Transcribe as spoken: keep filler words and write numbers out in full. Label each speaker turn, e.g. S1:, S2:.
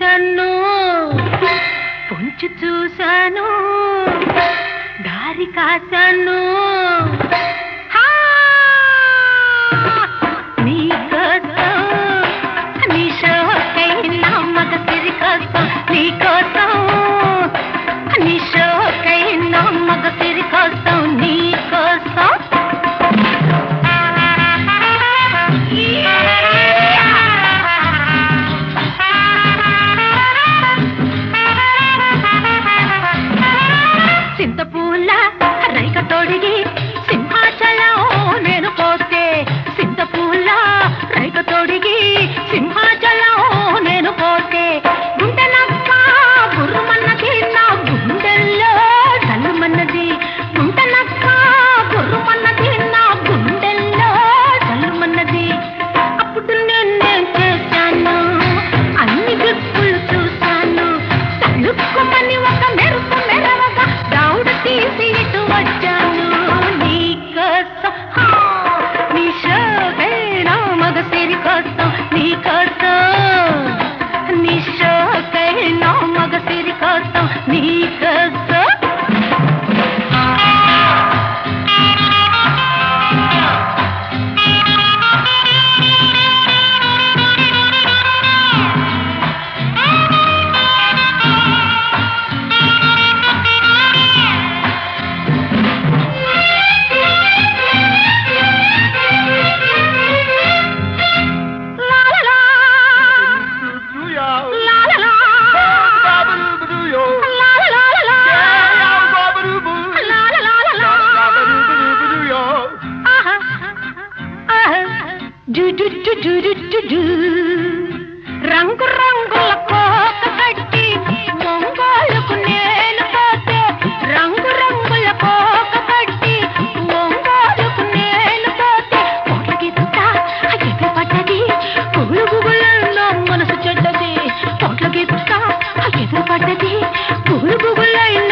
S1: కన్ను పొంచి చూశాను దారి కాశాను నీ కోసం నీ షోకైనా మగ సిరి కోసం నీ కోసం నీ షోకైనా మగ సిరి కోసం నీ కోసం సింతపూల రైక తొడిగి సింహాచలం నేను పోతే సింతపూల రైక తొడిగి సింహాచలం నేను పోతే గుంటనక్క గుర్రుమన్నది నా గుండెల్లో జల్లుమన్నది గుంటనక్క గుర్రుమన్నది నా గుండెల్లో జల్లుమన్నది అప్పుడు నేను చేశాను అన్ని గుర్తులు చూశాను తలుక్కుమని ఒక మెరుపు మెరవగా దౌడు తీసి ఇటు వచ్చాను నీ కోసం నీ షోకైనా మగ సిరి కోసం నీ కోసం నీ షోకైనా మగ సిరి కోసం నీ కోసం రంగు రంగుల కోక కట్టి ఒంగోలుకు నేను పోతే రంగు రంగుల కోక కట్టి ఒంగోలుకు నేను పోతే కోట్లకి తుట్ట ఎదురు పడ్డది గుగులు గుగులలో మనసు చెడ్డది కోట్లకి తుట్ట ఎదురు పడ్డది గుగులు గుగులలో